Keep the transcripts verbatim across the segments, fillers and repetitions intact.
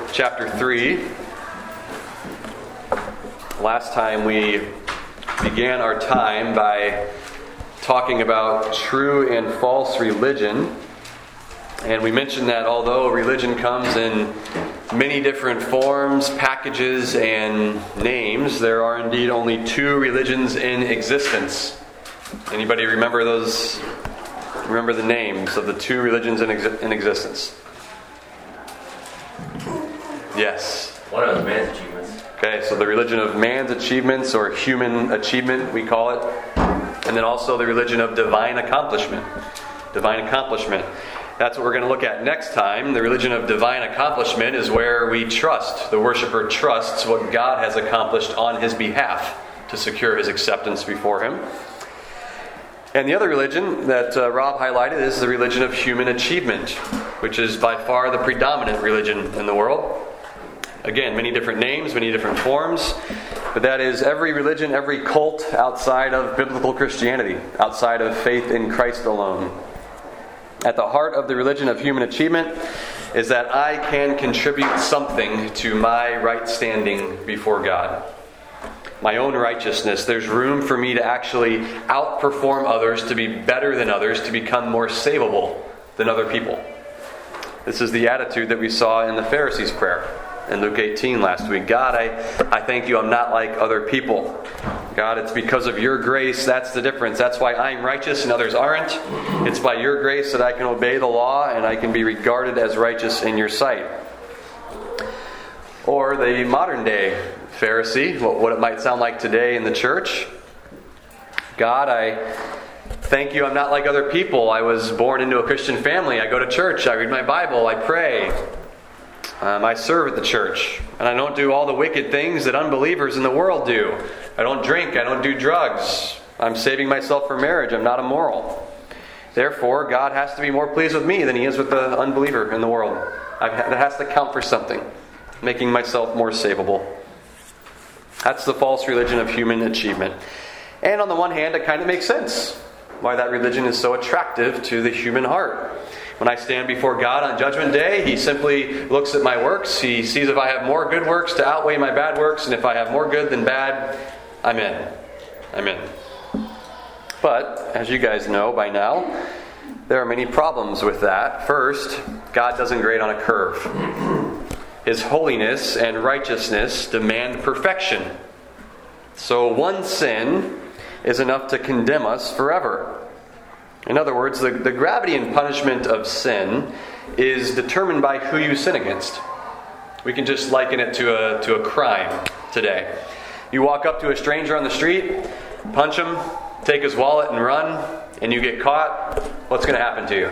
chapter three. Last time we began our time by talking about true and false religion. And we mentioned that although religion comes in many different forms, packages, and names, there are indeed only two religions in existence. Anybody remember those? Remember the names of the two religions in, exi- in existence? Yes. One of man's achievements. Okay, so the religion of man's achievements, or human achievement, we call it. And then also the religion of divine accomplishment. Divine accomplishment. That's what we're going to look at next time. The religion of divine accomplishment is where we trust. The worshiper trusts what God has accomplished on his behalf to secure his acceptance before him. And the other religion that uh, Rob highlighted is the religion of human achievement, which is by far the predominant religion in the world. Again, many different names, many different forms, but that is every religion, every cult outside of biblical Christianity, outside of faith in Christ alone. At the heart of the religion of human achievement is that I can contribute something to my right standing before God. My own righteousness. There's room for me to actually outperform others, to be better than others, to become more savable than other people. This is the attitude that we saw in the Pharisees' prayer in Luke eighteen last week. God, I, I thank you I'm not like other people. God, it's because of your grace, that's the difference. That's why I'm righteous and others aren't. It's by your grace that I can obey the law and I can be regarded as righteous in your sight. Or the modern day Pharisee, what it might sound like today in the church. God, I thank you I'm not like other people. I was born into a Christian family. I go to church. I read my Bible. I pray. Um, I serve at the church. And I don't do all the wicked things that unbelievers in the world do. I don't drink. I don't do drugs. I'm saving myself for marriage. I'm not immoral. Therefore, God has to be more pleased with me than he is with the unbeliever in the world. I've, that has to count for something, making myself more savable. That's the false religion of human achievement. And on the one hand, it kind of makes sense why that religion is so attractive to the human heart. When I stand before God on Judgment Day, he simply looks at my works. He sees if I have more good works to outweigh my bad works, and if I have more good than bad, I'm in. I'm in. But, as you guys know by now, there are many problems with that. First, God doesn't grade on a curve. His holiness and righteousness demand perfection. So one sin is enough to condemn us forever. In other words, the, the gravity and punishment of sin is determined by who you sin against. We can just liken it to a, to a crime today. You walk up to a stranger on the street, punch him, take his wallet and run, and you get caught. What's going to happen to you?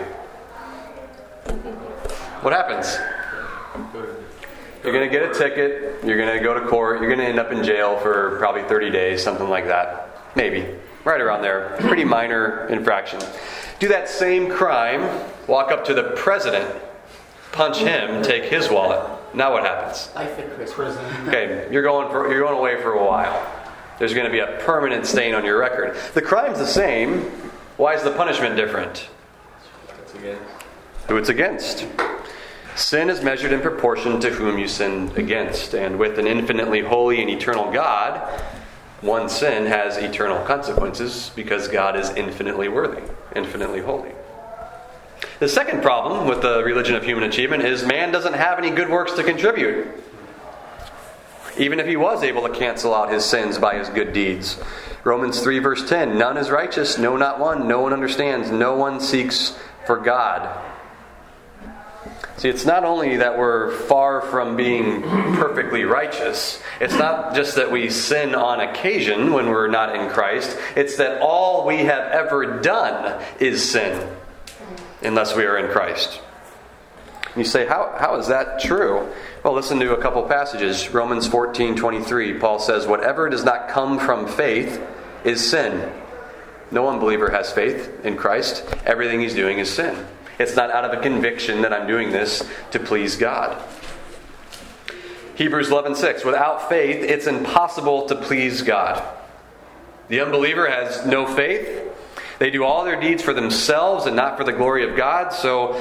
What happens? You're going to get a ticket, you're going to go to court, you're going to end up in jail for probably thirty days, something like that. Maybe. Right around there. Pretty minor infraction. Do that same crime, walk up to the president, punch him, take his wallet. Now what happens? Life in prison. Okay, you're going for you're going away for a while. There's going to be a permanent stain on your record. The crime's the same. Why is the punishment different? It's against. Who it's against. Sin is measured in proportion to whom you sin against. And with an infinitely holy and eternal God, one sin has eternal consequences because God is infinitely worthy, infinitely holy. The second problem with the religion of human achievement is man doesn't have any good works to contribute. Even if he was able to cancel out his sins by his good deeds. Romans three verse ten, none is righteous, no not one, no one understands, no one seeks for God. See, it's not only that we're far from being perfectly righteous. It's not just that we sin on occasion when we're not in Christ. It's that all we have ever done is sin unless we are in Christ. You say, how how is that true? Well, listen to a couple passages. Romans fourteen twenty-three, Paul says, whatever does not come from faith is sin. No unbeliever has faith in Christ. Everything he's doing is sin. It's not out of a conviction that I'm doing this to please God. Hebrews eleven six, without faith, it's impossible to please God. The unbeliever has no faith. They do all their deeds for themselves and not for the glory of God. So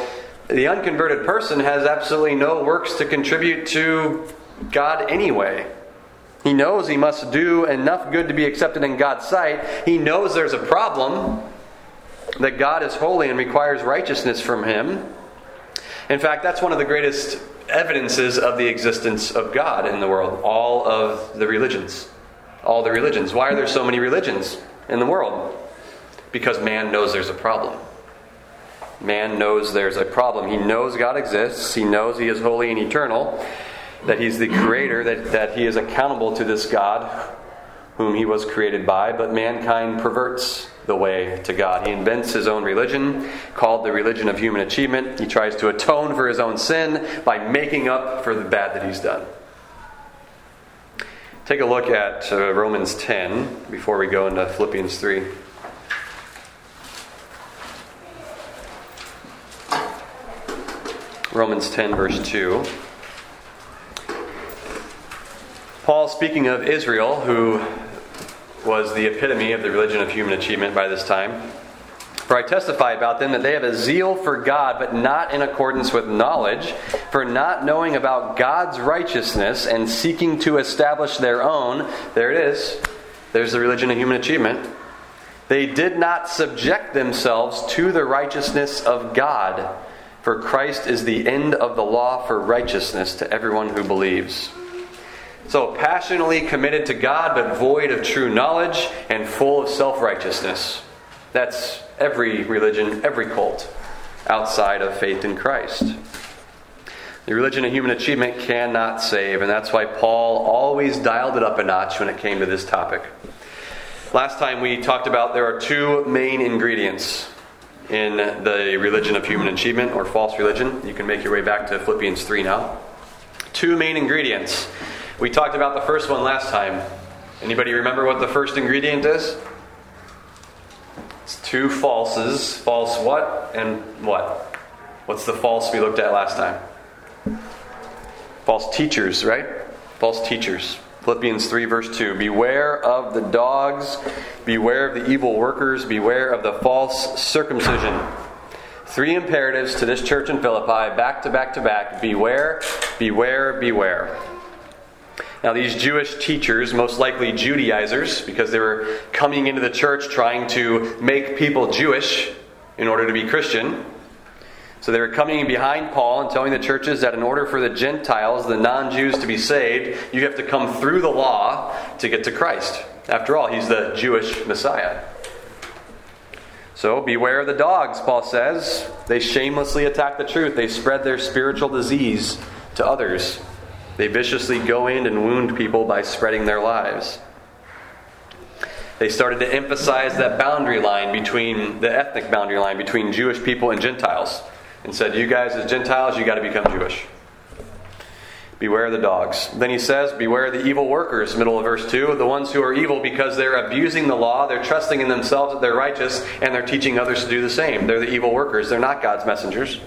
the unconverted person has absolutely no works to contribute to God anyway. He knows he must do enough good to be accepted in God's sight. He knows there's a problem, that God is holy and requires righteousness from him. In fact, that's one of the greatest evidences of the existence of God in the world. All of the religions. All the religions. Why are there so many religions in the world? Because man knows there's a problem. Man knows there's a problem. He knows God exists. He knows he is holy and eternal. That he's the creator. That, that he is accountable to this God whom he was created by. But mankind perverts the way to God. He invents his own religion, called the religion of human achievement. He tries to atone for his own sin by making up for the bad that he's done. Take a look at uh, Romans ten before we go into Philippians three. Romans ten, verse two. Paul, speaking of Israel, who was the epitome of the religion of human achievement by this time. For I testify about them that they have a zeal for God, but not in accordance with knowledge, for not knowing about God's righteousness and seeking to establish their own. There it is. There's the religion of human achievement. They did not subject themselves to the righteousness of God, for Christ is the end of the law for righteousness to everyone who believes. So passionately committed to God, but void of true knowledge and full of self-righteousness. That's every religion, every cult outside of faith in Christ. The religion of human achievement cannot save, and that's why Paul always dialed it up a notch when it came to this topic. Last time we talked about there are two main ingredients in the religion of human achievement, or false religion. You can make your way back to Philippians three now. Two main ingredients. We talked about the first one last time. Anybody remember what the first ingredient is? It's two falses. False what and what? What's the false we looked at last time? False teachers, right? False teachers. Philippians three verse two. Beware of the dogs. Beware of the evil workers. Beware of the false circumcision. Three imperatives to this church in Philippi, back to back to back. Beware, beware, beware. Now these Jewish teachers, most likely Judaizers, because they were coming into the church trying to make people Jewish in order to be Christian. So they were coming behind Paul and telling the churches that in order for the Gentiles, the non-Jews, to be saved, you have to come through the law to get to Christ. After all, he's the Jewish Messiah. So beware of the dogs, Paul says. They shamelessly attack the truth. They spread their spiritual disease to others. They viciously go in and wound people by spreading their lives. They started to emphasize that boundary line between, the ethnic boundary line between Jewish people and Gentiles. And said, you guys as Gentiles, you got to become Jewish. Beware of the dogs. Then he says, beware of the evil workers, middle of verse two. The ones who are evil because they're abusing the law, they're trusting in themselves that they're righteous, and they're teaching others to do the same. They're the evil workers. They're not God's messengers.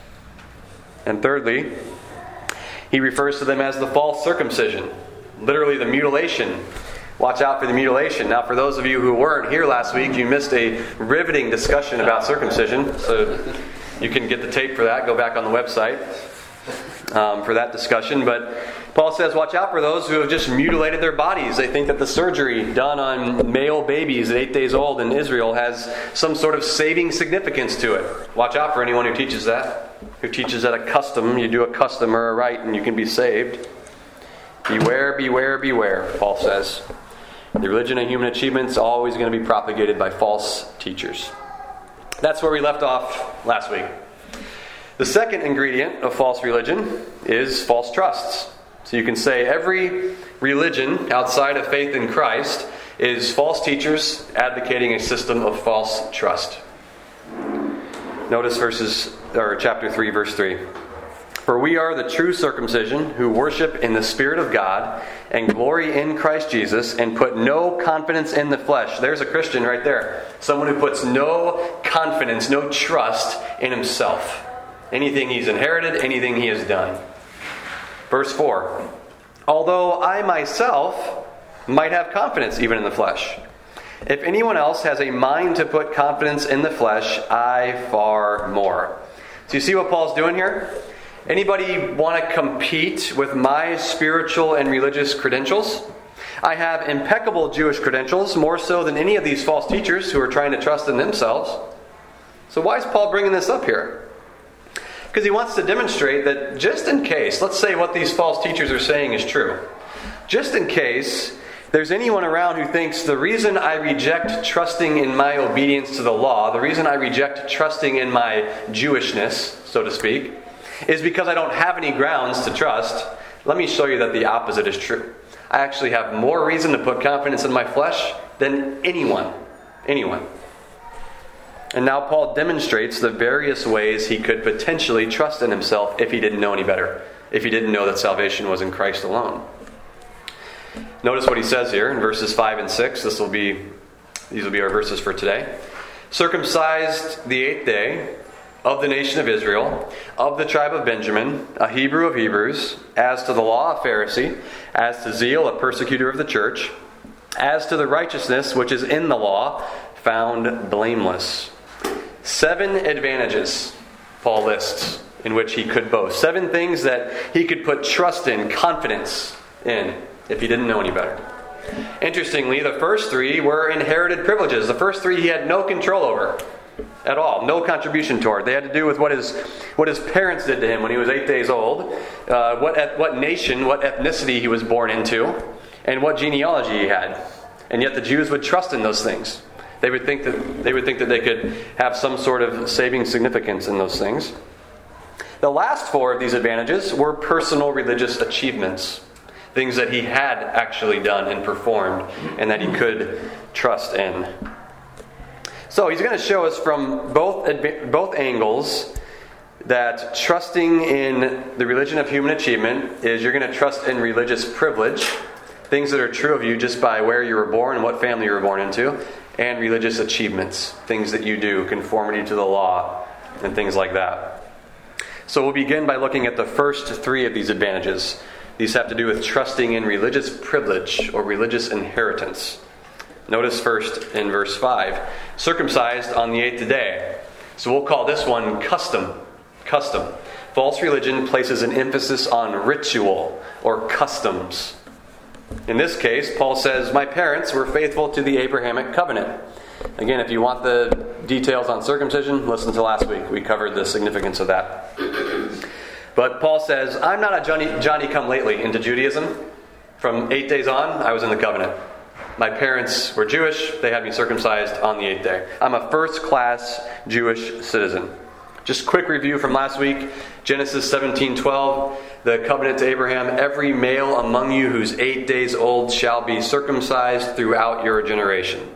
And thirdly, he refers to them as the false circumcision. Literally the mutilation. Watch out for the mutilation. Now, for those of you who weren't here last week, you missed a riveting discussion about circumcision. So you can get the tape for that. Go back on the website um, for that discussion. But Paul says, watch out for those who have just mutilated their bodies. They think that the surgery done on male babies at eight days old in Israel has some sort of saving significance to it. Watch out for anyone who teaches that. Who teaches that a custom, you do a custom or a rite and you can be saved. Beware, beware, beware, Paul says. The religion of human achievement is always going to be propagated by false teachers. That's where we left off last week. The second ingredient of false religion is false trusts. So you can say every religion outside of faith in Christ is false teachers advocating a system of false trust. Notice verses or chapter three, verse three. For we are the true circumcision who worship in the Spirit of God and glory in Christ Jesus and put no confidence in the flesh. There's a Christian right there. Someone who puts no confidence, no trust in himself. Anything he's inherited, anything he has done. Verse four. Although I myself might have confidence even in the flesh. If anyone else has a mind to put confidence in the flesh, I far more. So you see what Paul's doing here? Anybody want to compete with my spiritual and religious credentials? I have impeccable Jewish credentials, more so than any of these false teachers who are trying to trust in themselves. So why is Paul bringing this up here? Because he wants to demonstrate that just in case, let's say what these false teachers are saying is true. Just in case there's anyone around who thinks the reason I reject trusting in my obedience to the law, the reason I reject trusting in my Jewishness, so to speak, is because I don't have any grounds to trust, let me show you that the opposite is true. I actually have more reason to put confidence in my flesh than anyone. Anyone. And now Paul demonstrates the various ways he could potentially trust in himself if he didn't know any better. If he didn't know that salvation was in Christ alone. Notice what he says here in verses five and six. This will be, these will be our verses for today. Circumcised the eighth day, of the nation of Israel, of the tribe of Benjamin, a Hebrew of Hebrews, as to the law, a Pharisee, as to zeal, a persecutor of the church, as to the righteousness which is in the law, found blameless. Seven advantages Paul lists in which he could boast. Seven things that he could put trust in, confidence in, if he didn't know any better. Interestingly, the first three were inherited privileges. The first three he had no control over at all, no contribution toward. They had to do with what his what his parents did to him when he was eight days old, uh, what what nation, what ethnicity he was born into, and what genealogy he had. And yet the Jews would trust in those things. They would think that they would think that they could have some sort of saving significance in those things. The last four of these advantages were personal religious achievements. Things that he had actually done and performed and that he could trust in. So he's going to show us from both both angles that trusting in the religion of human achievement is you're going to trust in religious privilege, things that are true of you just by where you were born and what family you were born into, and religious achievements, things that you do, conformity to the law, and things like that. So we'll begin by looking at the first three of these advantages. These have to do with trusting in religious privilege or religious inheritance. Notice first in verse five, circumcised on the eighth day. So we'll call this one custom. Custom. False religion places an emphasis on ritual or customs. In this case, Paul says, my parents were faithful to the Abrahamic covenant. Again, if you want the details on circumcision, listen to last week. We covered the significance of that. But Paul says, I'm not a Johnny, Johnny come lately into Judaism. From eight days on, I was in the covenant. My parents were Jewish. They had me circumcised on the eighth day. I'm a first-class Jewish citizen. Just quick review from last week. Genesis seventeen twelve, the covenant to Abraham. Every male among you who's eight days old shall be circumcised throughout your generation.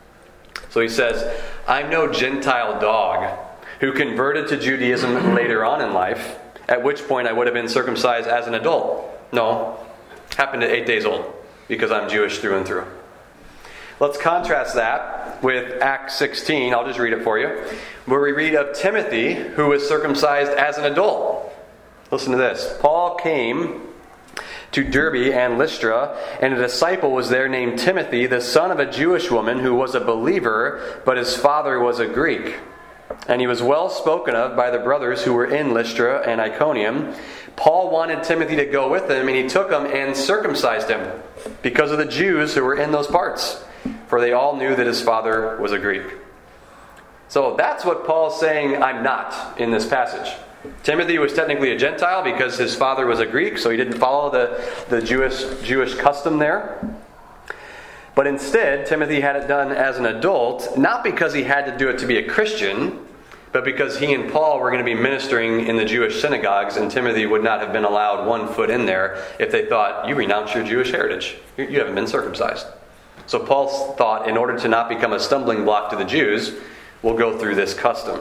So he says, I'm no Gentile dog who converted to Judaism later on in life, at which point I would have been circumcised as an adult. No, happened at eight days old, because I'm Jewish through and through. Let's contrast that with Acts sixteen. I'll just read it for you. Where we read of Timothy, who was circumcised as an adult. Listen to this. Paul came to Derbe and Lystra, and a disciple was there named Timothy, the son of a Jewish woman who was a believer, but his father was a Greek. And he was well spoken of by the brothers who were in Lystra and Iconium. Paul wanted Timothy to go with him, and he took him and circumcised him because of the Jews who were in those parts, for they all knew that his father was a Greek. So that's what Paul's saying I'm not in this passage. Timothy was technically a Gentile because his father was a Greek, so he didn't follow the, the Jewish Jewish custom there. But instead, Timothy had it done as an adult, not because he had to do it to be a Christian, but because he and Paul were going to be ministering in the Jewish synagogues, and Timothy would not have been allowed one foot in there if they thought, you renounce your Jewish heritage. You haven't been circumcised. So Paul thought, in order to not become a stumbling block to the Jews, we'll go through this custom.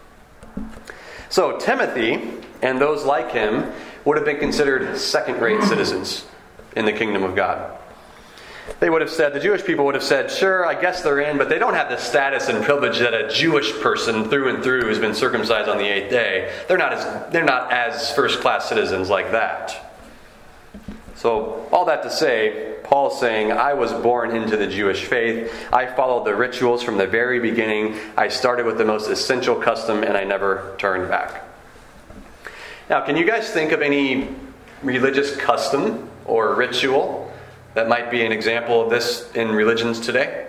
So Timothy and those like him would have been considered second-rate citizens in the kingdom of God. They would have said, the Jewish people would have said, sure, I guess they're in, but they don't have the status and privilege that a Jewish person through and through who's been circumcised on the eighth day. They're not as they're not as first-class citizens like that. So all that to say, Paul's saying, I was born into the Jewish faith. I followed the rituals from the very beginning. I started with the most essential custom, and I never turned back. Now, can you guys think of any religious custom or ritual that might be an example of this in religions today?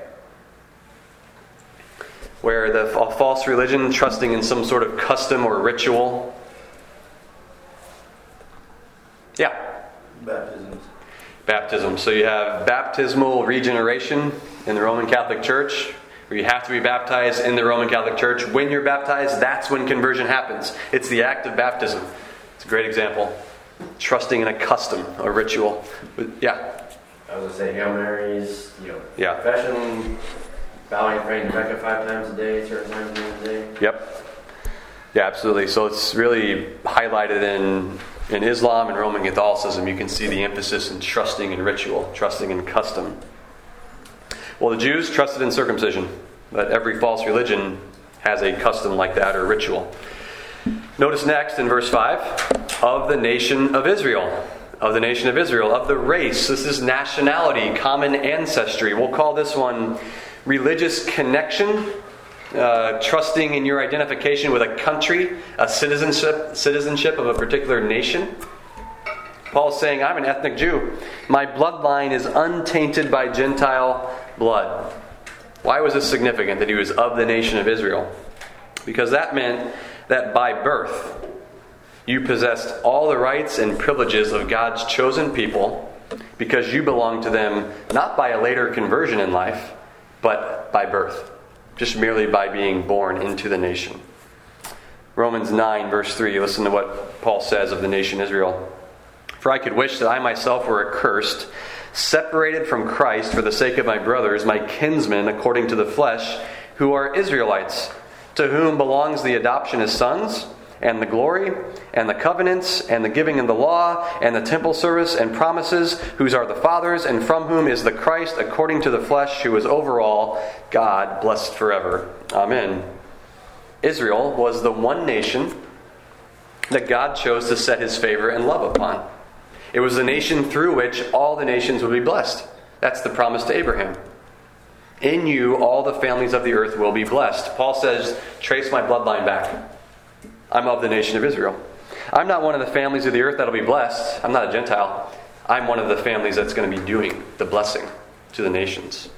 Where the a false religion trusting in some sort of custom or ritual. Yeah. Baptisms. Baptism. So you have baptismal regeneration in the Roman Catholic Church, where you have to be baptized in the Roman Catholic Church. When you're baptized, that's when conversion happens. It's the act of baptism. It's a great example. Trusting in a custom, a ritual. Yeah. I was going to say Hail Marys, you know, Yeah. confession, bowing, praying to Mecca five times a day, certain times during the day. Yep. Yeah, absolutely. So it's really highlighted in in Islam and Roman Catholicism. You can see the emphasis in trusting in ritual, trusting in custom. Well, the Jews trusted in circumcision, but every false religion has a custom like that or ritual. Notice next in verse five, of the nation of Israel. Of the nation of Israel, of the race. This is nationality, common ancestry. We'll call this one religious connection, uh, trusting in your identification with a country, a citizenship, citizenship of a particular nation. Paul's saying, I'm an ethnic Jew. My bloodline is untainted by Gentile blood. Why was this significant that he was of the nation of Israel? Because that meant that by birth, you possessed all the rights and privileges of God's chosen people because you belong to them not by a later conversion in life, but by birth. Just merely by being born into the nation. Romans nine, verse three, listen to what Paul says of the nation Israel. For I could wish that I myself were accursed, separated from Christ for the sake of my brothers, my kinsmen according to the flesh, who are Israelites, to whom belongs the adoption as sons, and the glory, and the covenants, and the giving of the law, and the temple service, and promises, whose are the fathers, and from whom is the Christ according to the flesh, who is over all, God, blessed forever. Amen. Israel was the one nation that God chose to set his favor and love upon. It was the nation through which all the nations would be blessed. That's the promise to Abraham. In you, all the families of the earth will be blessed. Paul says, trace my bloodline back. I'm of the nation of Israel. I'm not one of the families of the earth that'll be blessed. I'm not a Gentile. I'm one of the families that's going to be doing the blessing to the nations.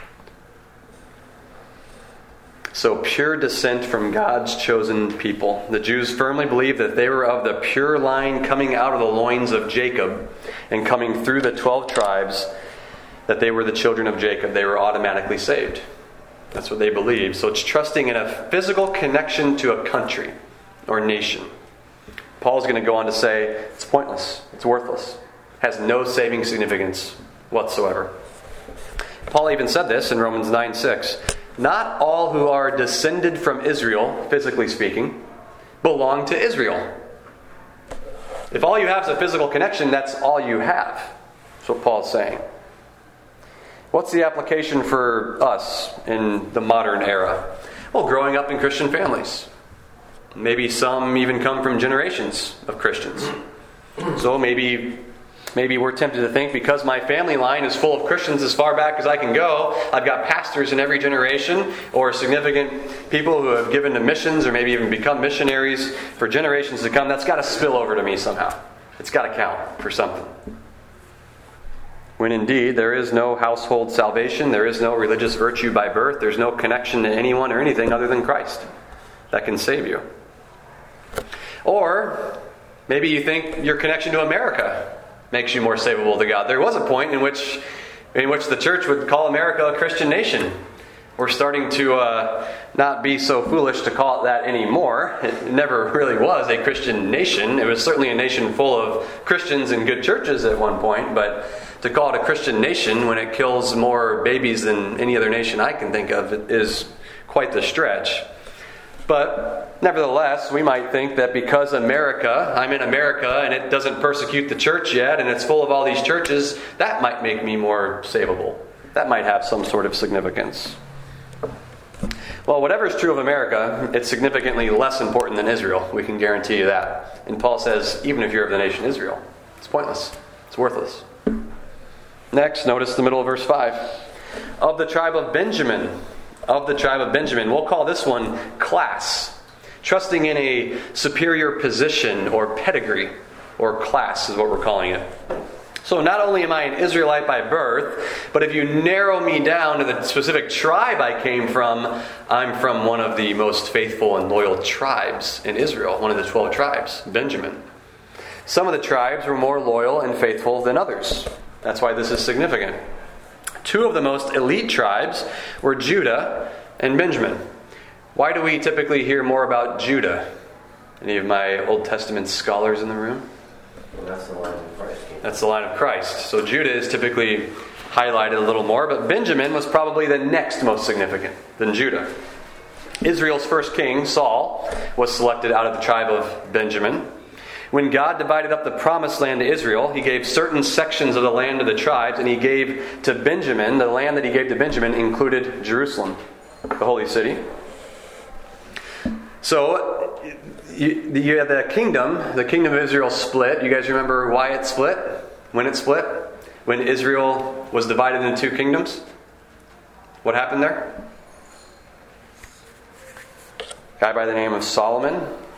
So pure descent from God's chosen people. The Jews firmly believed that they were of the pure line coming out of the loins of Jacob and coming through the twelve tribes, that they were the children of Jacob. They were automatically saved. That's what they believed. So it's trusting in a physical connection to a country or nation. Paul's going to go on to say it's pointless. It's worthless. Has no saving significance whatsoever. Paul even said this in Romans nine six. Not all who are descended from Israel, physically speaking, belong to Israel. If all you have is a physical connection, that's all you have. That's what Paul's saying. What's the application for us in the modern era? Well, growing up in Christian families. Maybe some even come from generations of Christians. So maybe maybe we're tempted to think because my family line is full of Christians as far back as I can go, I've got pastors in every generation or significant people who have given to missions or maybe even become missionaries for generations to come. That's got to spill over to me somehow. It's got to count for something. When indeed there is no household salvation, there is no religious virtue by birth, there's no connection to anyone or anything other than Christ that can save you. Or maybe you think your connection to America makes you more savable to God. There was a point in which in which the church would call America a Christian nation. We're starting to uh, not be so foolish to call it that anymore. It never really was a Christian nation. It was certainly a nation full of Christians and good churches at one point, but to call it a Christian nation when it kills more babies than any other nation I can think of is quite the stretch. But nevertheless, we might think that because America, I'm in America and it doesn't persecute the church yet and it's full of all these churches, that might make me more savable. That might have some sort of significance. Well, whatever is true of America, it's significantly less important than Israel. We can guarantee you that. And Paul says, even if you're of the nation Israel, it's pointless. It's worthless. Next, notice the middle of verse five. Of the tribe of Benjamin. Of the tribe of Benjamin. We'll call this one class. trusting in a superior position or pedigree or class is what we're calling it. So not only am I an Israelite by birth, but if you narrow me down to the specific tribe I came from, I'm from one of the most faithful and loyal tribes in Israel, one of the twelve tribes, Benjamin. Some of the tribes were more loyal and faithful than others. That's why this is significant. Two of the most elite tribes were Judah and Benjamin. Why do we typically hear more about Judah? Any of my Old Testament scholars in the room? Well, that's the line of Christ. That's the line of Christ. So Judah is typically highlighted a little more, but Benjamin was probably the next most significant than Judah. Israel's first king, Saul, was selected out of the tribe of Benjamin. When God divided up the promised land to Israel, he gave certain sections of the land to the tribes, and he gave to Benjamin, the land that he gave to Benjamin included Jerusalem, the holy city. So, you, you had the kingdom, the kingdom of Israel split. You guys remember why it split? When it split? When Israel was divided into two kingdoms? What happened there? A guy by the name of Solomon.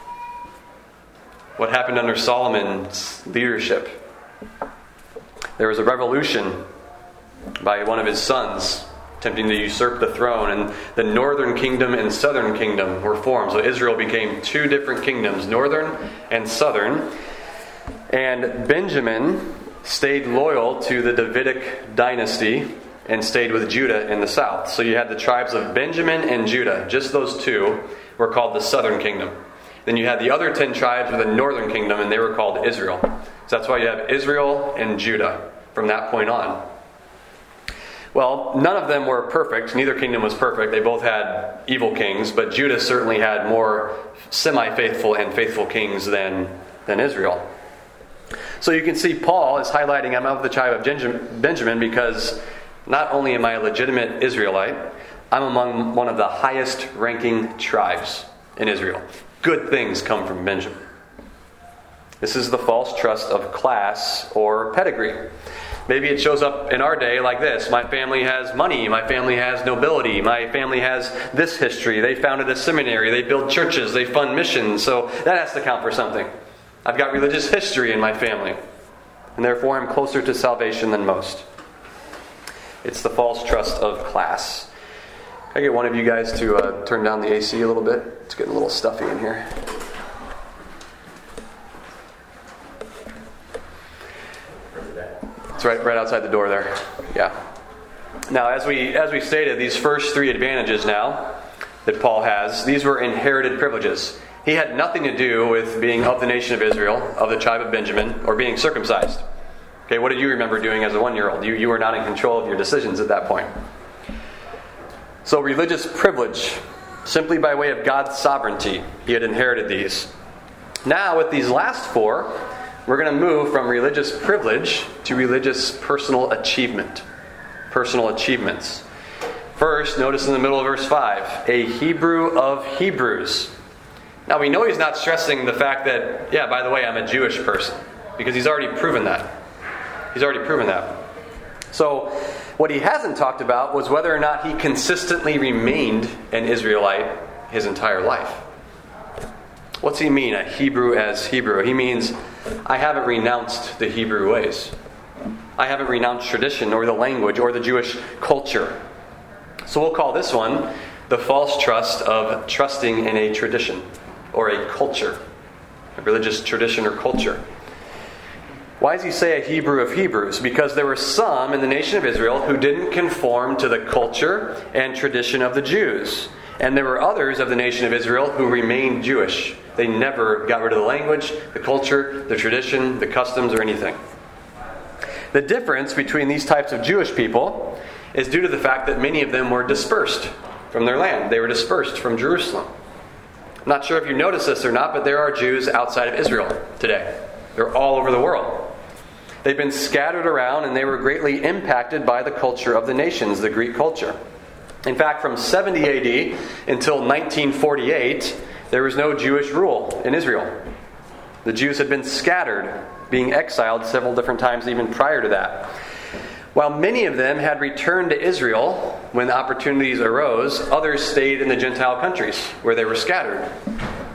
What happened under Solomon's leadership? There was a revolution by one of his sons attempting to usurp the throne, and the northern kingdom and southern kingdom were formed. So Israel became two different kingdoms, northern and southern. And Benjamin stayed loyal to the Davidic dynasty and stayed with Judah in the south. So you had the tribes of Benjamin and Judah. Just those two were called the southern kingdom. Then you had the other ten tribes of the northern kingdom, and they were called Israel. So that's why you have Israel and Judah from that point on. Well, none of them were perfect. Neither kingdom was perfect. They both had evil kings, but Judah certainly had more semi-faithful and faithful kings than, than Israel. So you can see Paul is highlighting, I'm of the tribe of Benjamin because not only am I a legitimate Israelite, I'm among one of the highest ranking tribes in Israel. Good things come from Benjamin. This is the false trust of class or pedigree. Maybe it shows up in our day like this. My family has money. My family has nobility. My family has this history. They founded a seminary. They build churches. They fund missions. So that has to count for something. I've got religious history in my family. And therefore I'm closer to salvation than most. It's the false trust of class. Can I get one of you guys to uh, turn down the A C a little bit? It's getting a little stuffy in here. It's right, right outside the door there. Yeah. Now, as we as we stated, these first three advantages now that Paul has, these were inherited privileges. He had nothing to do with being of the nation of Israel, of the tribe of Benjamin, or being circumcised. Okay, what do you remember doing as a one-year-old? You you were not in control of your decisions at that point. So religious privilege, simply by way of God's sovereignty, he had inherited these. Now, with these last four, we're going to move from religious privilege to religious personal achievement. Personal achievements. First, notice in the middle of verse five, a Hebrew of Hebrews. Now we know he's not stressing the fact that, yeah, by the way, I'm a Jewish person. Because he's already proven that. He's already proven that. So, what he hasn't talked about was whether or not he consistently remained an Israelite his entire life. What's he mean, a Hebrew as Hebrew? He means, I haven't renounced the Hebrew ways. I haven't renounced tradition or the language or the Jewish culture. So we'll call this one the false trust of trusting in a tradition or a culture, a religious tradition or culture. Why does he say a Hebrew of Hebrews? Because there were some in the nation of Israel who didn't conform to the culture and tradition of the Jews. And there were others of the nation of Israel who remained Jewish. They never got rid of the language, the culture, the tradition, the customs, or anything. The difference between these types of Jewish people is due to the fact that many of them were dispersed from their land. They were dispersed from Jerusalem. I'm not sure if you notice this or not, but there are Jews outside of Israel today. They're all over the world. They've been scattered around, and they were greatly impacted by the culture of the nations, the Greek culture. In fact, from seventy A D until nineteen forty-eight, there was no Jewish rule in Israel. The Jews had been scattered, being exiled several different times even prior to that. While many of them had returned to Israel when opportunities arose, others stayed in the Gentile countries where they were scattered.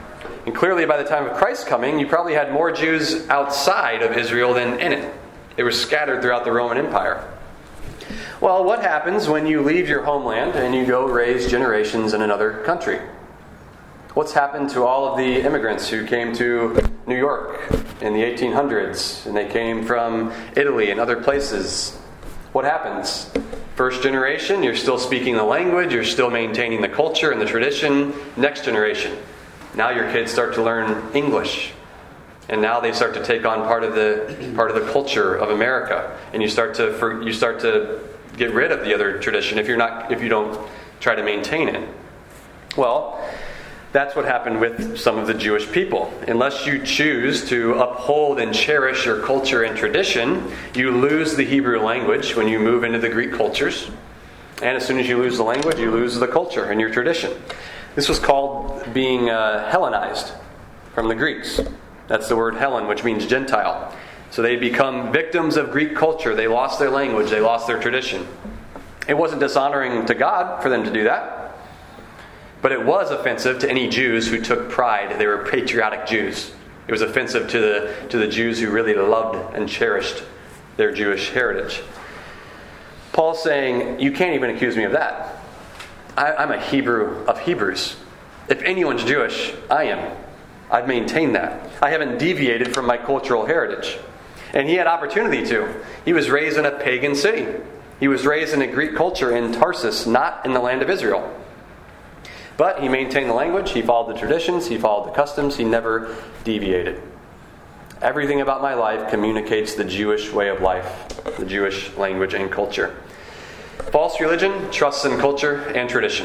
And clearly by the time of Christ's coming, you probably had more Jews outside of Israel than in it. They were scattered throughout the Roman Empire. Well, what happens when you leave your homeland and you go raise generations in another country? What's happened to all of the immigrants who came to New York in the eighteen hundreds, and they came from Italy and other places? What happens? First generation, you're still speaking the language, you're still maintaining the culture and the tradition. Next generation, now your kids start to learn English. And now they start to take on part of the part of the culture of America, and you start to for, you start to get rid of the other tradition if you're not if you don't try to maintain it. Well, that's what happened with some of the Jewish people. Unless you choose to uphold and cherish your culture and tradition, you lose the Hebrew language when you move into the Greek cultures. And as soon as you lose the language, you lose the culture and your tradition. This was called being uh, Hellenized from the Greeks. That's the word Hellen, which means Gentile. So they become victims of Greek culture. They lost their language. They lost their tradition. It wasn't dishonoring to God for them to do that. But it was offensive to any Jews who took pride. They were patriotic Jews. It was offensive to the, to the Jews who really loved and cherished their Jewish heritage. Paul's saying, you can't even accuse me of that. I, I'm a Hebrew of Hebrews. If anyone's Jewish, I am. I've maintained that. I haven't deviated from my cultural heritage. And he had opportunity to. He was raised in a pagan city. He was raised in a Greek culture in Tarsus, not in the land of Israel. But he maintained the language, he followed the traditions, he followed the customs, he never deviated. Everything about my life communicates the Jewish way of life, the Jewish language and culture. False religion trusts in culture and tradition.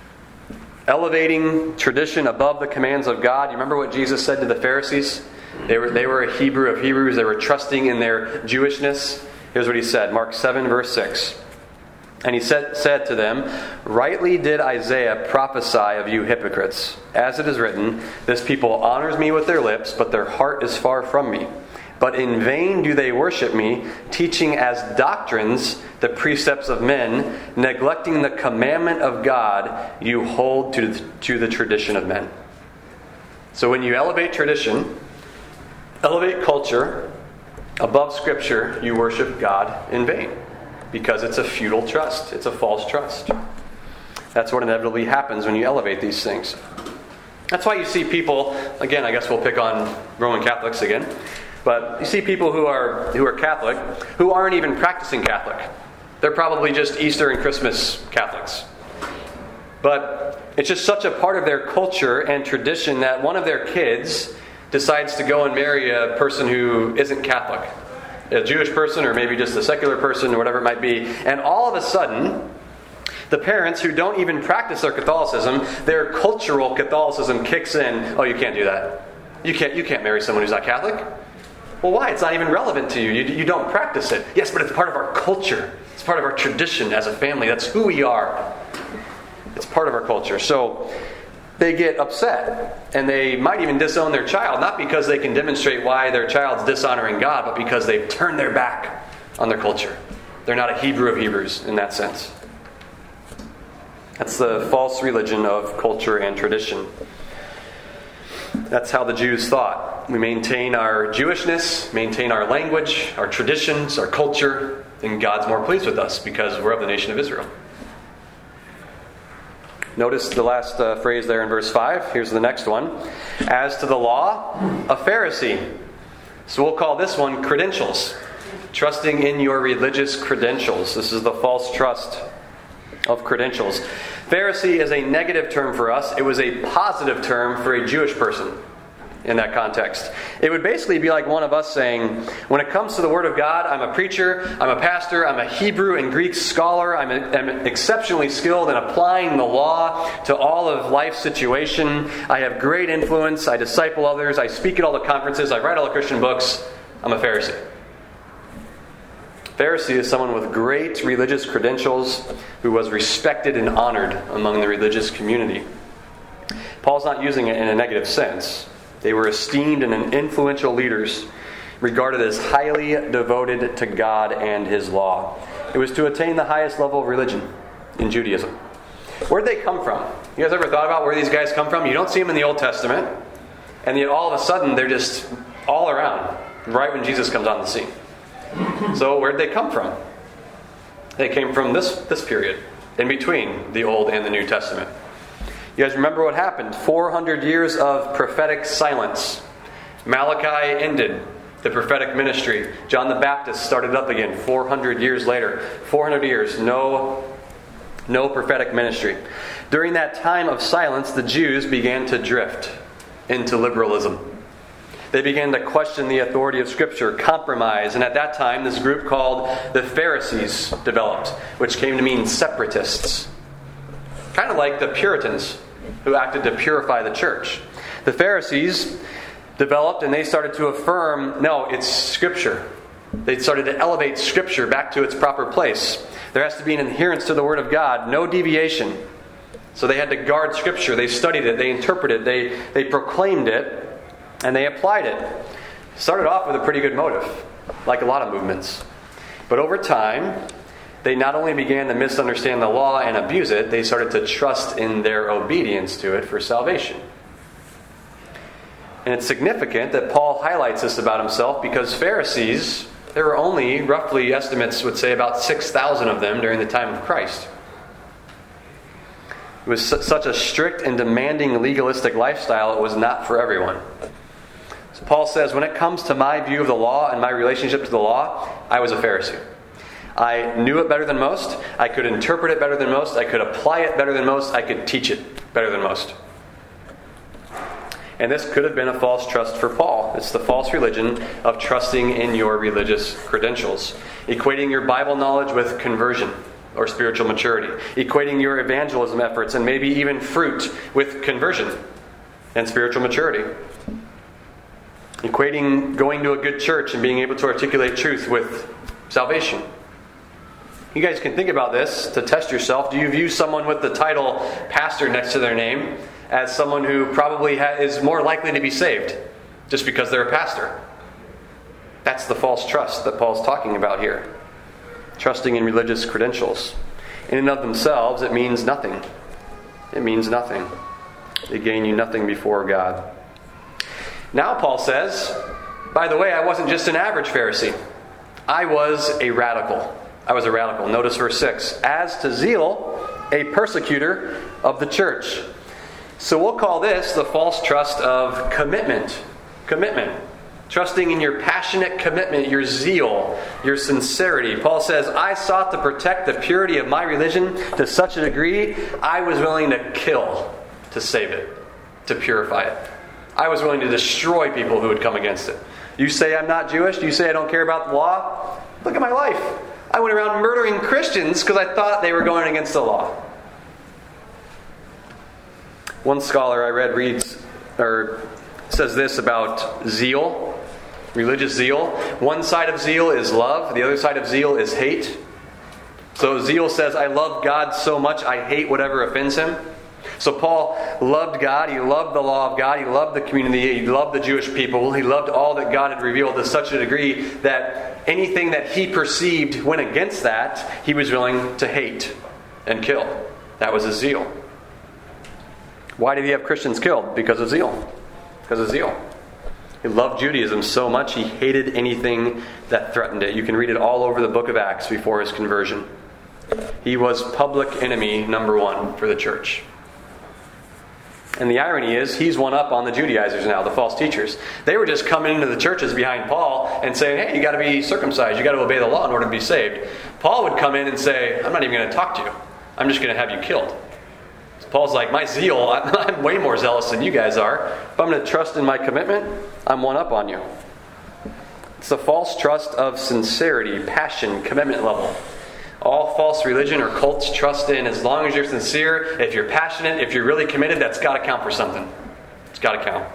Elevating tradition above the commands of God. You remember what Jesus said to the Pharisees? They were, they were a Hebrew of Hebrews. They were trusting in their Jewishness. Here's what he said. Mark seven, verse six. And he said, said to them, rightly did Isaiah prophesy of you hypocrites. As it is written, this people honors me with their lips, but their heart is far from me. But in vain do they worship me, teaching as doctrines the precepts of men, neglecting the commandment of God, you hold to the, to the tradition of men. So when you elevate tradition, elevate culture above Scripture, you worship God in vain. Because it's a futile trust. It's a false trust. That's what inevitably happens when you elevate these things. That's why you see people, again, I guess we'll pick on Roman Catholics again, but you see people who are who are Catholic who aren't even practicing Catholic. They're probably just Easter and Christmas Catholics. But it's just such a part of their culture and tradition that one of their kids decides to go and marry a person who isn't Catholic. A Jewish person, or maybe just a secular person, or whatever it might be. And all of a sudden, the parents who don't even practice their Catholicism, their cultural Catholicism kicks in. Oh, you can't do that. You can't you can't marry someone who's not Catholic. Well, why? It's not even relevant to you. You, you don't practice it. Yes, but it's part of our culture. It's part of our tradition as a family. That's who we are. It's part of our culture. So they get upset, and they might even disown their child, not because they can demonstrate why their child's dishonoring God, but because they've turned their back on their culture. They're not a Hebrew of Hebrews in that sense. That's the false religion of culture and tradition. That's how the Jews thought. We maintain our Jewishness, maintain our language, our traditions, our culture, and God's more pleased with us because we're of the nation of Israel. Notice the last uh, phrase there in verse five. Here's the next one. As to the law, a Pharisee. So we'll call this one credentials. Trusting in your religious credentials. This is the false trust of credentials. Pharisee is a negative term for us. It was a positive term for a Jewish person in that context. It would basically be like one of us saying, when it comes to the Word of God, I'm a preacher, I'm a pastor, I'm a Hebrew and Greek scholar, I'm, a, I'm exceptionally skilled in applying the law to all of life's situation. I have great influence, I disciple others, I speak at all the conferences, I write all the Christian books. I'm a Pharisee. Pharisee is someone with great religious credentials who was respected and honored among the religious community. Paul's not using it in a negative sense. They were esteemed and influential leaders, regarded as highly devoted to God and His law. It was to attain the highest level of religion in Judaism. Where'd they come from? You guys ever thought about where these guys come from? You don't see them in the Old Testament. And yet all of a sudden they're just all around right when Jesus comes on the scene. So where'd they come from? They came from this, this period, in between the Old and the New Testament. You guys remember what happened? four hundred years of prophetic silence. Malachi ended the prophetic ministry. John the Baptist started up again four hundred years later. four hundred years, no, no prophetic ministry. During that time of silence, the Jews began to drift into liberalism. They began to question the authority of Scripture, compromise, and at that time this group called the Pharisees developed, which came to mean separatists. Kind of like the Puritans who acted to purify the church. The Pharisees developed and they started to affirm, no, it's Scripture. They started to elevate Scripture back to its proper place. There has to be an adherence to the Word of God, no deviation. So they had to guard Scripture. They studied it, they interpreted it, they, they proclaimed it, and they applied it. Started off with a pretty good motive, like a lot of movements. But over time, they not only began to misunderstand the law and abuse it, they started to trust in their obedience to it for salvation. And it's significant that Paul highlights this about himself because Pharisees, there were only, roughly estimates would say, about six thousand of them during the time of Christ. It was such a strict and demanding legalistic lifestyle, it was not for everyone. So Paul says, when it comes to my view of the law and my relationship to the law, I was a Pharisee. I knew it better than most. I could interpret it better than most. I could apply it better than most. I could teach it better than most. And this could have been a false trust for Paul. It's the false religion of trusting in your religious credentials, equating your Bible knowledge with conversion or spiritual maturity, equating your evangelism efforts and maybe even fruit with conversion and spiritual maturity, equating going to a good church and being able to articulate truth with salvation. You guys can think about this to test yourself. Do you view someone with the title pastor next to their name as someone who probably ha- is more likely to be saved just because they're a pastor? That's the false trust that Paul's talking about here. Trusting in religious credentials. In and of themselves, it means nothing. It means nothing. They gain you nothing before God. Now Paul says, by the way, I wasn't just an average Pharisee. I was a radical. I was a radical. Notice verse six. As to zeal, a persecutor of the church. So we'll call this the false trust of commitment. Commitment. Trusting in your passionate commitment, your zeal, your sincerity. Paul says, I sought to protect the purity of my religion to such a degree, I was willing to kill to save it, to purify it. I was willing to destroy people who would come against it. You say I'm not Jewish? You say I don't care about the law? Look at my life. I went around murdering Christians because I thought they were going against the law. One scholar I read reads, or says this about zeal, religious zeal. One side of zeal is love. The other side of zeal is hate. So zeal says, I love God so much I hate whatever offends Him. So Paul loved God. He loved the law of God. He loved the community. He loved the Jewish people. He loved all that God had revealed to such a degree that anything that he perceived went against that, he was willing to hate and kill. That was his zeal. Why did he have Christians killed? Because of zeal. Because of zeal. He loved Judaism so much he hated anything that threatened it. You can read it all over the book of Acts before his conversion. He was public enemy number one for the church. And the irony is, he's one up on the Judaizers now, the false teachers. They were just coming into the churches behind Paul and saying, hey, you got to be circumcised, you got to obey the law in order to be saved. Paul would come in and say, I'm not even going to talk to you. I'm just going to have you killed. So Paul's like, my zeal, I'm, I'm way more zealous than you guys are. If I'm going to trust in my commitment, I'm one up on you. It's the false trust of sincerity, passion, commitment level. All false religion or cults trust in, as long as you're sincere, if you're passionate, if you're really committed, that's got to count for something. It's got to count.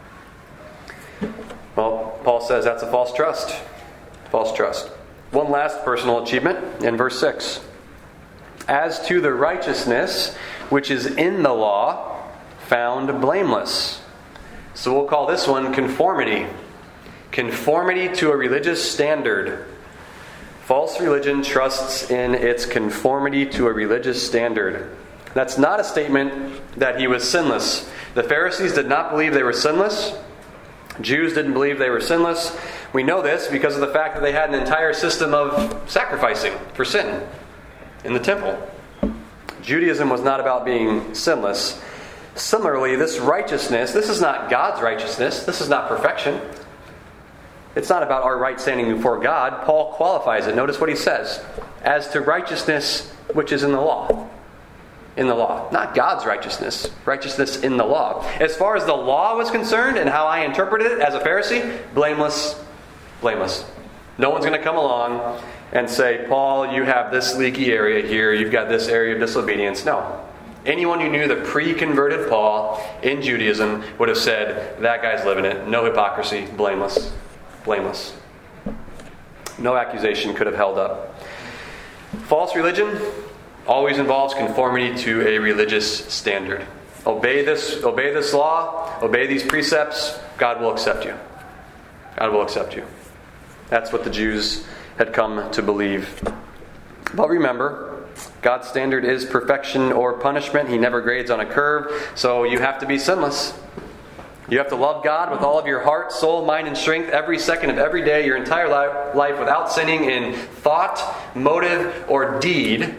Well, Paul says that's a false trust. False trust. One last personal achievement in verse six. As to the righteousness which is in the law, found blameless. So we'll call this one conformity. Conformity to a religious standard. False religion trusts in its conformity to a religious standard. That's not a statement that he was sinless. The Pharisees did not believe they were sinless. Jews didn't believe they were sinless. We know this because of the fact that they had an entire system of sacrificing for sin in the temple. Judaism was not about being sinless. Similarly, this righteousness, this is not God's righteousness. This is not perfection. It's not about our right standing before God. Paul qualifies it. Notice what he says. As to righteousness which is in the law. In the law. Not God's righteousness. Righteousness in the law. As far as the law was concerned and how I interpreted it as a Pharisee, blameless. Blameless. No one's going to come along and say, Paul, you have this leaky area here. You've got this area of disobedience. No. Anyone who knew the pre-converted Paul in Judaism would have said, that guy's living it. No hypocrisy. Blameless. Blameless. No accusation could have held up. False religion always involves conformity to a religious standard. Obey this, obey this law, obey these precepts, God will accept you. God will accept you. That's what the Jews had come to believe. But remember, God's standard is perfection or punishment. He never grades on a curve, so you have to be sinless. You have to love God with all of your heart, soul, mind, and strength every second of every day, your entire life, without sinning in thought, motive, or deed.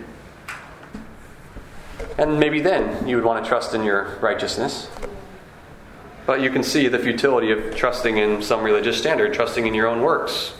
And maybe then you would want to trust in your righteousness. But you can see the futility of trusting in some religious standard, trusting in your own works.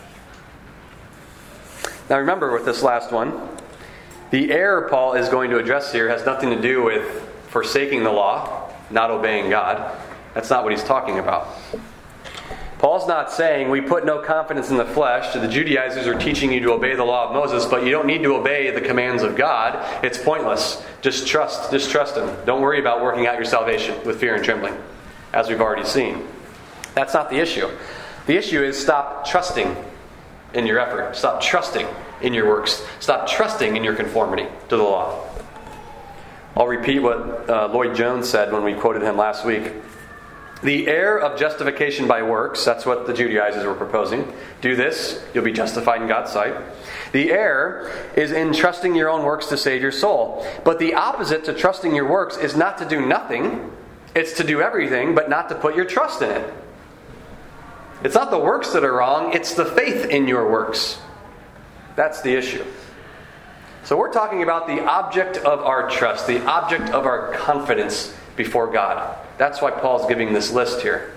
Now remember with this last one, the error Paul is going to address here has nothing to do with forsaking the law, not obeying God. That's not what he's talking about. Paul's not saying we put no confidence in the flesh. The Judaizers are teaching you to obey the law of Moses, but you don't need to obey the commands of God. It's pointless. Just trust. Just trust Him. Don't worry about working out your salvation with fear and trembling, as we've already seen. That's not the issue. The issue is stop trusting in your effort. Stop trusting in your works. Stop trusting in your conformity to the law. I'll repeat what uh, Lloyd Jones said when we quoted him last week. The error of justification by works, that's what the Judaizers were proposing. Do this, you'll be justified in God's sight. The error is in trusting your own works to save your soul. But the opposite to trusting your works is not to do nothing. It's to do everything, but not to put your trust in it. It's not the works that are wrong, it's the faith in your works. That's the issue. So we're talking about the object of our trust, the object of our confidence before God. That's why Paul's giving this list here.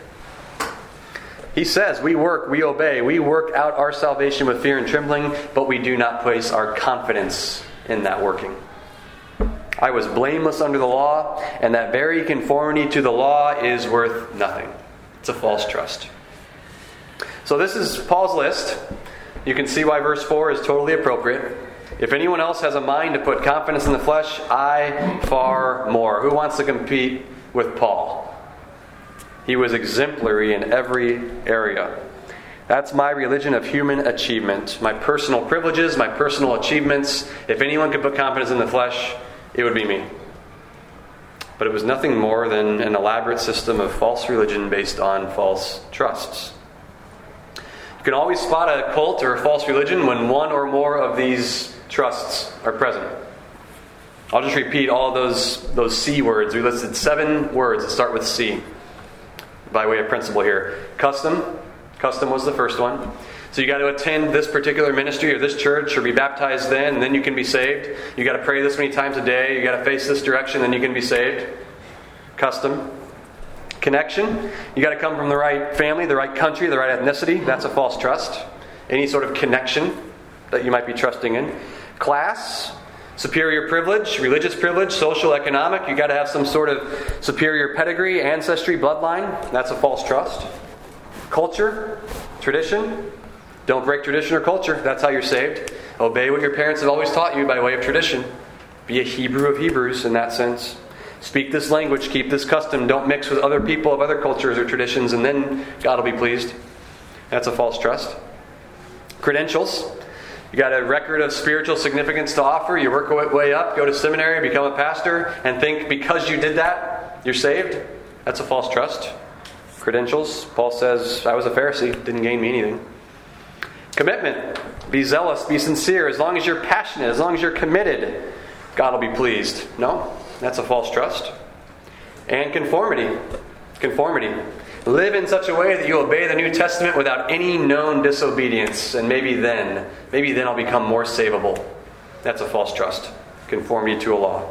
He says, we work, we obey, we work out our salvation with fear and trembling, but we do not place our confidence in that working. I was blameless under the law, and that very conformity to the law is worth nothing. It's a false trust. So this is Paul's list. You can see why verse four is totally appropriate. If anyone else has a mind to put confidence in the flesh, I far more. Who wants to compete with Paul? He was exemplary in every area. That's my religion of human achievement. My personal privileges, my personal achievements. If anyone could put confidence in the flesh, it would be me. But it was nothing more than an elaborate system of false religion based on false trusts. You can always spot a cult or a false religion when one or more of these trusts are present. I'll just repeat all of those, those C words. We listed seven words that start with C by way of principle here. Custom. Custom was the first one. So you got to attend this particular ministry or this church or be baptized then, and then you can be saved. You got to pray this many times a day. You got to face this direction, then you can be saved. Custom. Connection. You got to come from the right family, the right country, the right ethnicity. That's a false trust. Any sort of connection that you might be trusting in. Class. Superior privilege, religious privilege, social, economic. You got to have some sort of superior pedigree, ancestry, bloodline. That's a false trust. Culture. Tradition. Don't break tradition or culture. That's how you're saved. Obey what your parents have always taught you by way of tradition. Be a Hebrew of Hebrews in that sense. Speak this language. Keep this custom. Don't mix with other people of other cultures or traditions, and then God will be pleased. That's a false trust. Credentials. You got a record of spiritual significance to offer. You work your way up, go to seminary, become a pastor, and think because you did that, you're saved. That's a false trust. Credentials. Paul says, I was a Pharisee. Didn't gain me anything. Commitment. Be zealous. Be sincere. As long as you're passionate, as long as you're committed, God will be pleased. No, that's a false trust. And conformity. Conformity. Live in such a way that you obey the New Testament without any known disobedience. And maybe then, maybe then I'll become more savable. That's a false trust. Conformity to a law.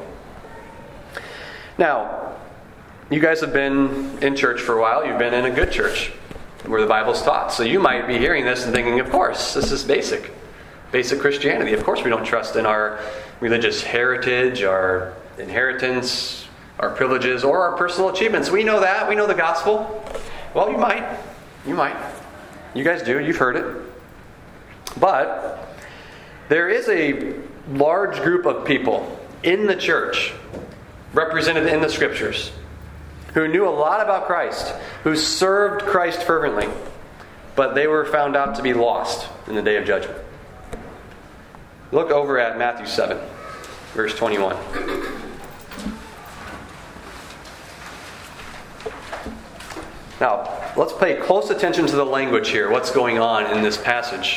Now, you guys have been in church for a while. You've been in a good church where the Bible's taught. So you might be hearing this and thinking, of course, this is basic. Basic Christianity. Of course we don't trust in our religious heritage, our inheritance, our privileges, or our personal achievements. We know that. We know the gospel. Well, you might. You might. You guys do. You've heard it. But there is a large group of people in the church, represented in the Scriptures, who knew a lot about Christ, who served Christ fervently, but they were found out to be lost in the day of judgment. Look over at Matthew seven, verse twenty-one. Now, let's pay close attention to the language here, what's going on in this passage.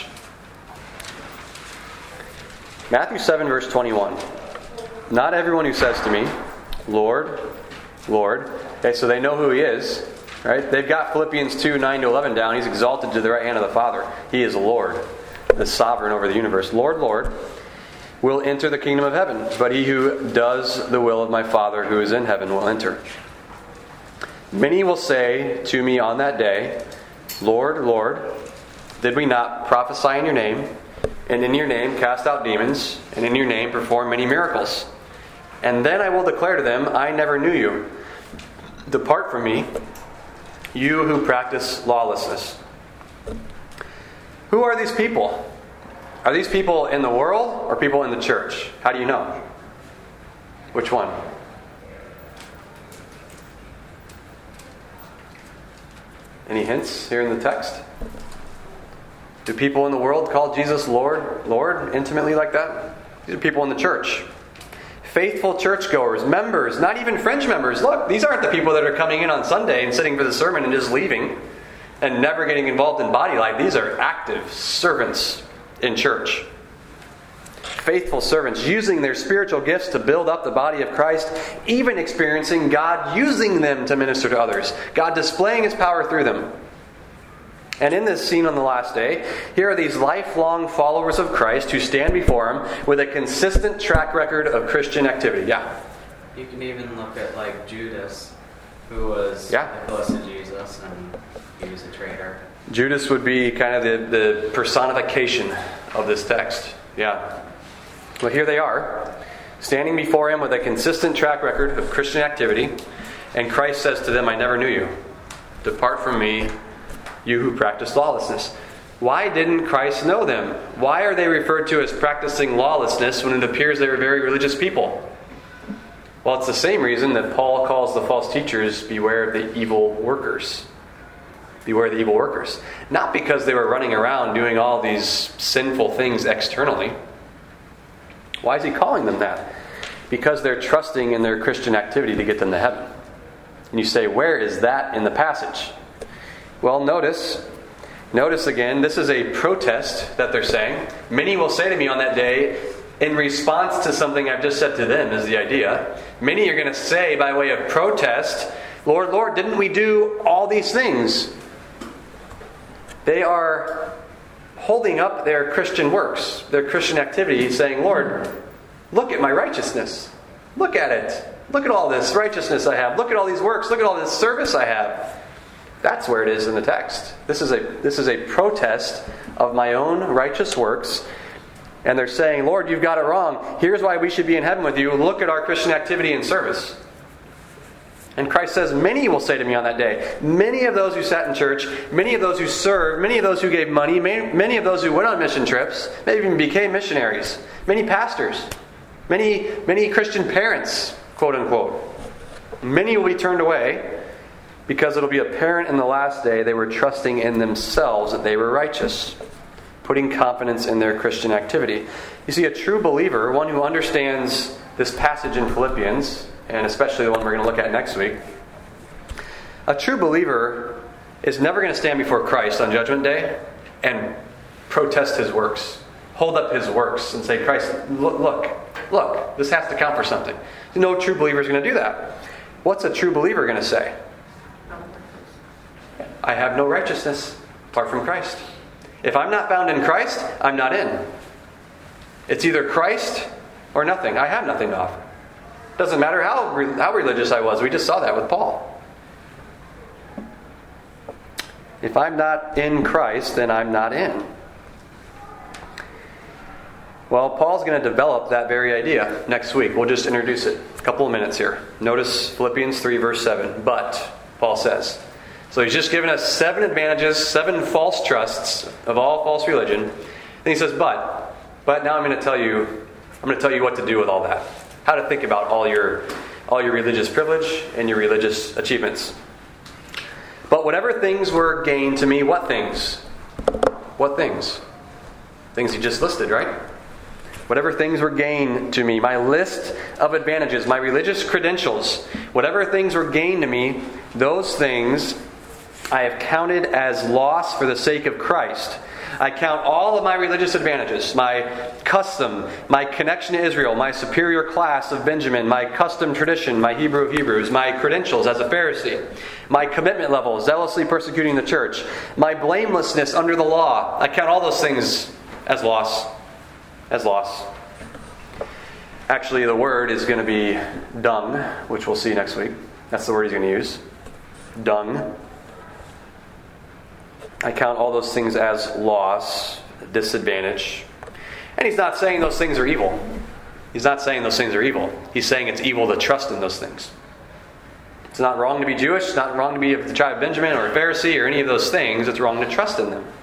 Matthew seven, verse twenty-one. Not everyone who says to me, Lord, Lord. Okay, so they know who He is, right? They've got Philippians two, nine to eleven down. He's exalted to the right hand of the Father. He is Lord, the sovereign over the universe. Lord, Lord, will enter the kingdom of heaven, but he who does the will of my Father who is in heaven will enter. Many will say to me on that day, Lord, Lord, did we not prophesy in your name, and in your name cast out demons, and in your name perform many miracles? And then I will declare to them, I never knew you. Depart from me, you who practice lawlessness. Who are these people? Are these people in the world or people in the church? How do you know? Which one? Any hints here in the text? Do people in the world call Jesus Lord, Lord, intimately like that? These are people in the church. Faithful churchgoers, members, not even fringe members. Look, these aren't the people that are coming in on Sunday and sitting for the sermon and just leaving and never getting involved in body life. These are active servants in church. Faithful servants using their spiritual gifts to build up the body of Christ, even experiencing God using them to minister to others. God displaying His power through them. And in this scene on the last day, here are these lifelong followers of Christ who stand before Him with a consistent track record of Christian activity. Yeah? You can even look at like Judas, who was yeah. close to Jesus, and he was a traitor. Judas would be kind of the, the personification of this text. Yeah. Well, here they are, standing before Him with a consistent track record of Christian activity. And Christ says to them, I never knew you. Depart from me, you who practice lawlessness. Why didn't Christ know them? Why are they referred to as practicing lawlessness when it appears they were very religious people? Well, it's the same reason that Paul calls the false teachers, beware of the evil workers. Beware of the evil workers. Not because they were running around doing all these sinful things externally. Why is he calling them that? Because they're trusting in their Christian activity to get them to heaven. And you say, where is that in the passage? Well, notice, notice again, this is a protest that they're saying. Many will say to me on that day, in response to something I've just said to them, is the idea. Many are going to say by way of protest, Lord, Lord, didn't we do all these things? They are holding up their Christian works, their Christian activity, saying, Lord, look at my righteousness. Look at it. Look at all this righteousness I have. Look at all these works. Look at all this service I have. That's where it is in the text. This is a this is a protest of my own righteous works. And they're saying, Lord, you've got it wrong. Here's why we should be in heaven with you. Look at our Christian activity and service. And Christ says, many will say to me on that day, many of those who sat in church, many of those who served, many of those who gave money, many, many of those who went on mission trips, maybe even became missionaries, many pastors, many, many Christian parents, quote unquote. Many will be turned away because it'll be apparent in the last day they were trusting in themselves that they were righteous, putting confidence in their Christian activity. You see, a true believer, one who understands this passage in Philippians, and especially the one we're going to look at next week, a true believer is never going to stand before Christ on Judgment Day and protest His works, hold up His works and say, Christ, look, look look, this has to count for something. No true believer is going to do that. What's a true believer going to say? I have no righteousness apart from Christ. If I'm not found in Christ, I'm not in. It's either Christ or nothing. I have nothing to offer. Doesn't matter how, how religious I was. We just saw that with Paul. If I'm not in Christ, then I'm not in. Well, Paul's going to develop that very idea next week. We'll just introduce it. A couple of minutes here. Notice Philippians three, verse seven. But, Paul says. So he's just given us seven advantages, seven false trusts of all false religion. Then he says, but. But now I'm going to tell you, I'm going to tell you what to do with all that. How to think about all your, all your religious privilege and your religious achievements. But whatever things were gained to me, what things? What things? Things he just listed, right? Whatever things were gained to me, my list of advantages, my religious credentials, whatever things were gained to me, those things I have counted as loss for the sake of Christ. I count all of my religious advantages, my custom, my connection to Israel, my superior class of Benjamin, my custom tradition, my Hebrew of Hebrews, my credentials as a Pharisee, my commitment level, zealously persecuting the church, my blamelessness under the law. I count all those things as loss. As loss. Actually, the word is going to be dung, which we'll see next week. That's the word he's going to use. Dung. I count all those things as loss, disadvantage. And he's not saying those things are evil. He's not saying those things are evil. He's saying it's evil to trust in those things. It's not wrong to be Jewish. It's not wrong to be of the tribe of Benjamin or a Pharisee or any of those things. It's wrong to trust in them.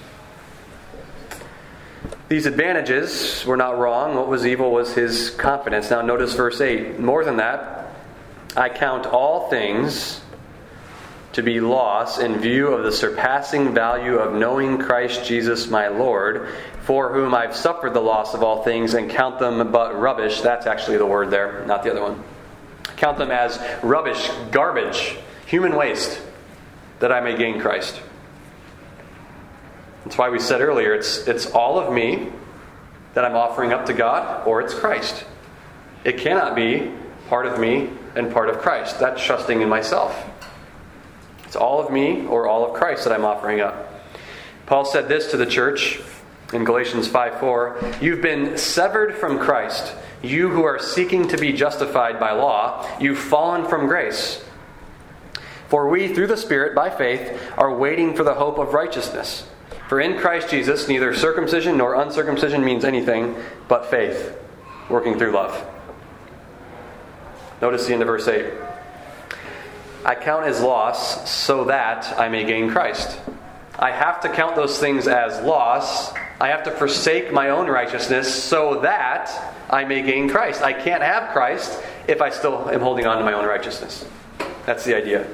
These advantages were not wrong. What was evil was his confidence. Now notice verse eight. More than that, I count all things to be loss in view of the surpassing value of knowing Christ Jesus my Lord, for whom I've suffered the loss of all things and count them but rubbish. That's actually the word there, not the other one. Count them as rubbish, garbage, human waste, that I may gain Christ. That's why we said earlier, it's it's all of me that I'm offering up to God, or it's Christ. It cannot be part of me and part of Christ. That's trusting in myself. It's all of me or all of Christ that I'm offering up. Paul said this to the church in Galatians five four. You've been severed from Christ. You who are seeking to be justified by law, you've fallen from grace. For we, through the Spirit, by faith, are waiting for the hope of righteousness. For in Christ Jesus, neither circumcision nor uncircumcision means anything but faith, working through love. Notice the end of verse eight. I count as loss so that I may gain Christ. I have to count those things as loss. I have to forsake my own righteousness so that I may gain Christ. I can't have Christ if I still am holding on to my own righteousness. That's the idea.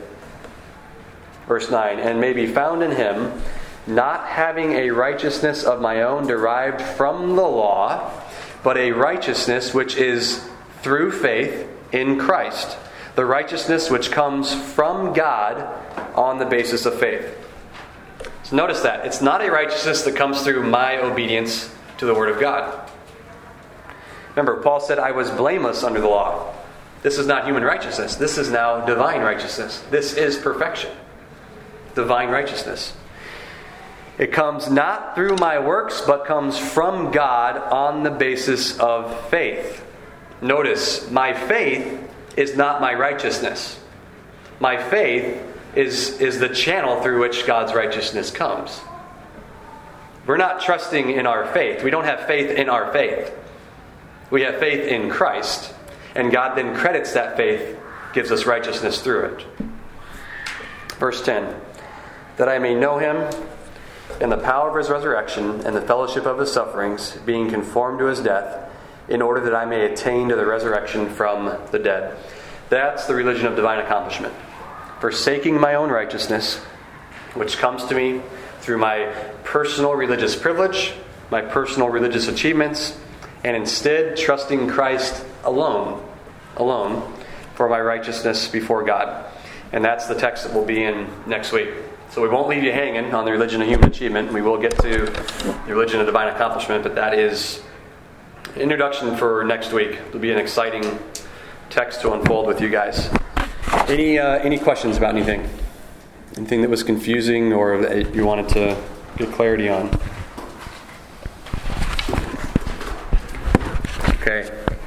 Verse nine, and may be found in him, not having a righteousness of my own derived from the law, but a righteousness which is through faith in Christ. The righteousness which comes from God on the basis of faith. So notice that. It's not a righteousness that comes through my obedience to the Word of God. Remember, Paul said, I was blameless under the law. This is not human righteousness. This is now divine righteousness. This is perfection. Divine righteousness. It comes not through my works, but comes from God on the basis of faith. Notice, my faith is not my righteousness. My faith is, is the channel through which God's righteousness comes. We're not trusting in our faith. We don't have faith in our faith. We have faith in Christ. And God then credits that faith, gives us righteousness through it. Verse ten. That I may know him in the power of his resurrection and the fellowship of his sufferings, being conformed to his death, in order that I may attain to the resurrection from the dead. That's the religion of divine accomplishment. Forsaking my own righteousness, which comes to me through my personal religious privilege, my personal religious achievements, and instead trusting Christ alone, alone, for my righteousness before God. And that's the text that we'll be in next week. So we won't leave you hanging on the religion of human achievement. We will get to the religion of divine accomplishment, but that is introduction for next week. It'll be an exciting text to unfold with you guys. Any uh, any questions about anything? Anything that was confusing or that you wanted to get clarity on? Okay.